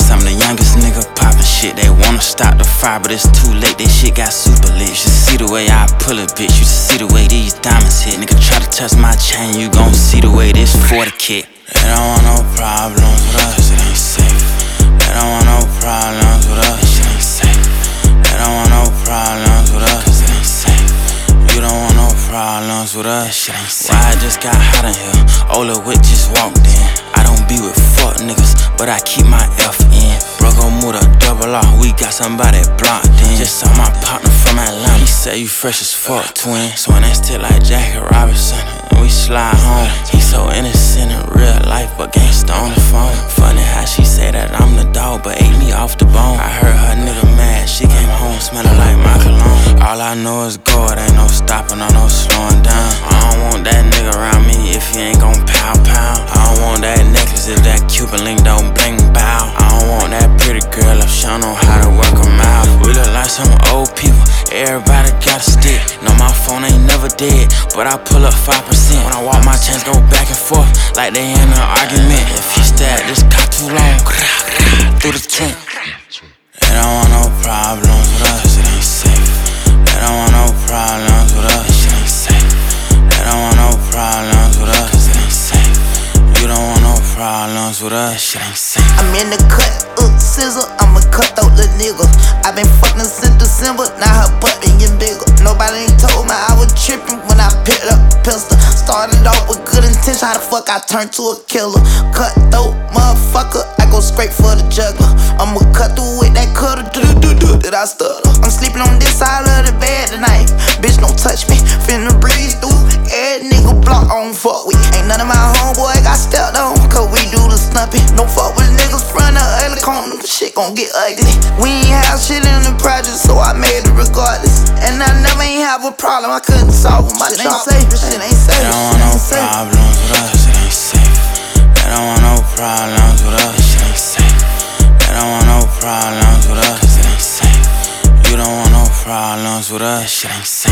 Guess I'm the youngest nigga poppin' shit. They wanna stop the fire, but it's too late. That shit got super lit. You should see the way I pull it, bitch. You should see the way these diamonds hit. Nigga try to touch my chain, you gon' see the way this 40 kit. They don't want no problems with us, it ain't safe. They don't want no problems with us, it ain't safe. They don't want no problems with us, cause it ain't safe. You don't want no problems with us, shit ain't safe. Why I just got hot in here, Ola Wick just walked in. I don't be with fuck niggas, but I keep my F in. Bro, move the double off, we got somebody blocked in. Just saw my partner from Atlanta, he said you fresh as fuck, twin. Swing that stick like Jackie Robinson, and we slide home. He so innocent in real life, but gangsta on the phone. Funny how she say that I'm the dog, but ate me off the bone. I heard her nigga mad, she came home smelling like my cologne. All I know is God, ain't no stopping or no slowing down. I don't want that nigga around me if he ain't gon' pow pow. I don't want that necklace if that Cuban link don't bling bow. I don't want that pretty girl if she don't know how to work them out. We look like some old people, everybody got a stick. No, my phone ain't never dead, but I pull up 5%. When I walk, my chains go back and forth like they in an argument. If you stay at this car too long, through the tent. They don't want no problems with us, it ain't safe. They don't want no problems with us, it ain't safe. They don't want no problems with us, cause it ain't safe. You don't want no problems with us, shit ain't safe. I'm in the cut, scissor, I'm a cutthroat little nigga. I been fucking since December, now her butt been getting bigger. Nobody ain't told me I was tripping when I picked up a pistol. Started off with good intention, how the fuck I turned to a killer? Cutthroat motherfucker, I go straight for the juggler. I'ma cut through with that cutter, did I stutter? I'm sleeping on this side of the bed tonight. Bitch, don't touch me, finna breeze through. Every nigga block on fuck with. Ain't none of my homeboy got stepped on, cause we do the snupping. Don't fuck with niggas front of ugly corner, shit gon' get ugly. We ain't have shit in the project, so I made it regardless. And I never ain't have a problem, I couldn't solve them. My shit ain't safe, this shit ain't safe. They don't want no problems with us, it ain't safe. They don't want no problems with us, shit ain't safe. They don't want no problems with us, it ain't safe. You don't want no problems with us, shit ain't safe.